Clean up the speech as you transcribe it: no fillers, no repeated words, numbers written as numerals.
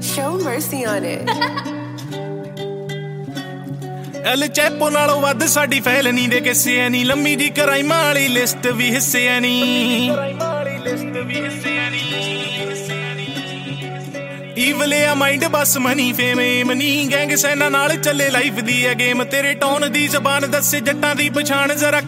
Show mercy on it. El Chapo ਨਾਲੋਂ ਵੱਧ ਸਾਡੀ ਫੈਲ ਨੀ ਦੇ ਕਿਸੇ ਐ ਨੀ ਲੰਮੀ ਜੀ ਕਰਾਈਮਾਂ ਵਾਲੀ ਲਿਸਟ ਵੀ ਹਿੱਸੇ ਐ ਨੀ ਈਵਲ ਆ ਮਾਈਂਡ ਬਸ ਮਨੀ ਫੇਮ ਏਮ ਨੀ ਗੈਂਗ ਸੈਨਾ ਨਾਲ ਚੱਲੇ ਲਾਈਫ ਦੀ ਐ ਗੇਮ ਤੇਰੇ ਟੋਨ ਦੀ ਜ਼ਬਾਨ ਦੱਸੇ ਜੱਟਾਂ ਦੀ ਪਛਾਣ ਜ਼ਰਾ